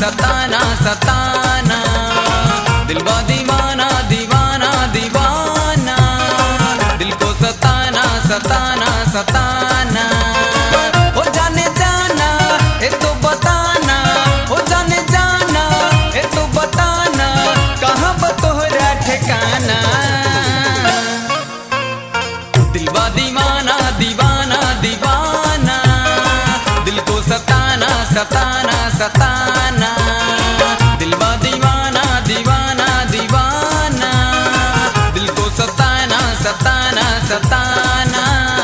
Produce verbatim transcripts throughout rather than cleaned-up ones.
सताना सताना, दिलवा दीवाना दीवाना दीवाना, दिल को सताना सताना सताना। हो जाने जाना ये तो बताना, हो जाने जाना ये तो बताना, कहाँ बतोहरा ठिकाना। दिलवा दीवाना दीवाना दीवाना, दिल को सताना सताना सताना, दिलवा दीवाना दीवाना दीवाना, दिल को सताना सताना सताना।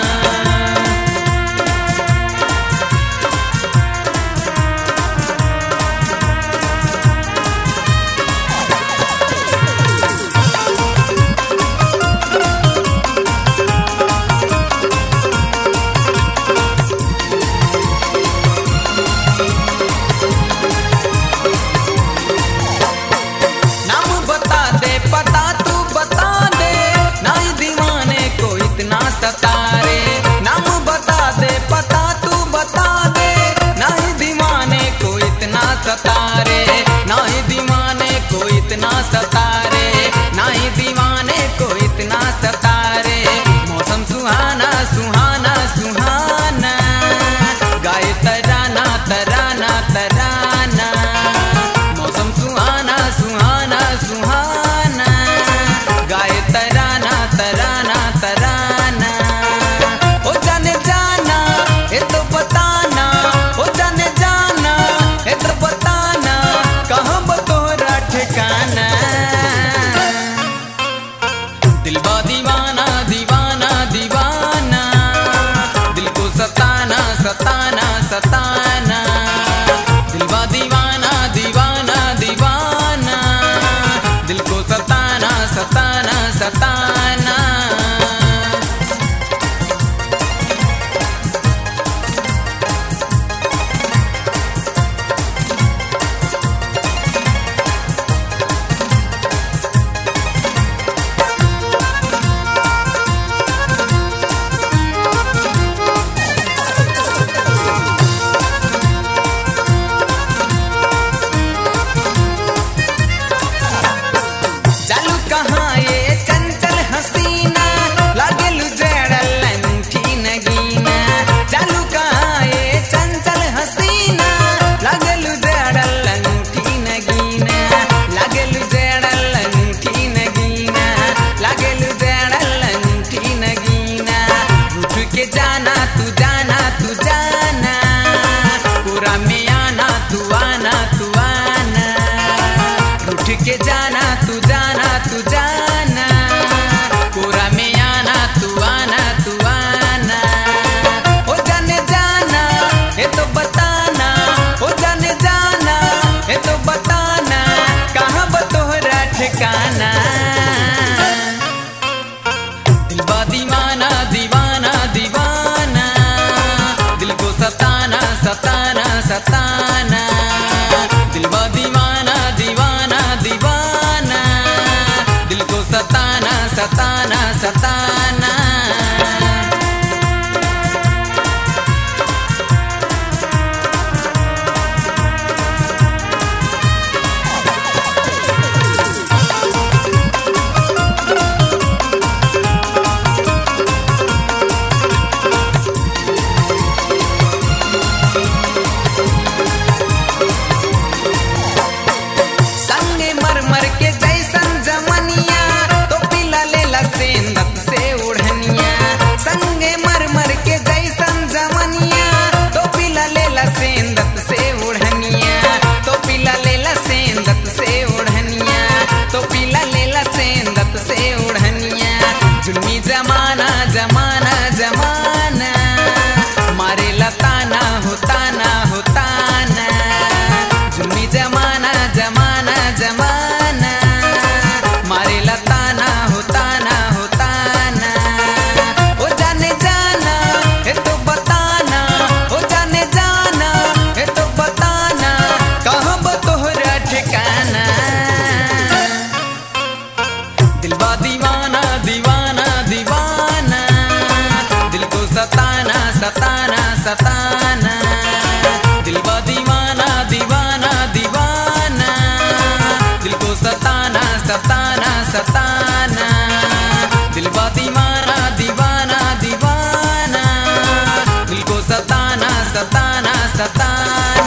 पता तू बता दे, ना ही दीवाने को इतना सतारे। नाम बता दे, पता तू बता दे, ना ही दीवाने को इतना सतारे, ना ही दीवाने को इतना सतारे, ना ही दीवाने को इतना सतारे। मौसम सुहाना सुहाना सुहाना, गाए तराना तराना तराना। मौसम सुहाना सुहाना सुहाना, गाए तराना तराना तराना। हो जाने जाना ये तो बताना, हो जाने जाना ये तो बताना, कहाँ बतोहरा ठिकाना। दिलवा दीवाना दीवाना दीवाना, दिल को सताना सताना सताना, दिलवा दीवाना दीवाना दीवाना, दिल को सताना सताना सताना। जालू कहाँ ये चंचल हसीना, लागेलू जड़ल अंगूठी नगीना। जालू कहाँ ये चंचल हसीना, लागेलू जड़ल अंगूठी नगीना, लागेलू जड़ल अंगूठी नगीना, लागेलू जड़ल अंगूठी नगीना। रूठ के जाना तू जाना तू जाना, पूरा में आना तू आना तू आना। रूठ के जाना तू जाना तू जाना, पूरा में आना तू आना तू आना। हो जाने जाना ये तो बताना, हो जाने जाना ये तो बताना, कहाँ बतोहरा ठिकाना। दिलवा दीवाना दीवाना दीवाना, दिल को सताना सताना सताना, दिलवा दीवाना दीवाना दीवाना, दिल को सताना सताना सताना। संगे मर मर के जैसन जमनिया, तो पिला लेला सेंदत से उड़निया। संगे मर मर के जैसन जमनिया, तो पिला लेला सेंदत से उड़निया, तो पिला लेला सेंदत से उड़निया, तो पिला लेला सेंदत से उड़निया। जुल्मी जमाना जमाना जमाना, मारे लताना होताना होताना। जुल्मी जमाना जमाना जमाना, मारे लताना होताना होताना। हो जाने जाना ये तो बताना, हो जाने जाना ये तो बताना, कहाँ बतोहरा ठिकाना। दिलवा दीवाना दीवाना दीवाना, दिल को सताना सताना सताना, दिलवा दीवाना दीवाना दीवाना। सताना दिल बा दीवाना दीवाना दीवाना दिल को सताना सताना सताना